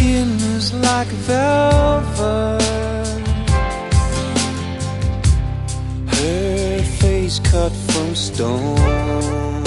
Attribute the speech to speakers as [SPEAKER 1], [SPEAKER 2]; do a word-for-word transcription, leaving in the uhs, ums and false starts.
[SPEAKER 1] skin is like velvet, her face cut from stone.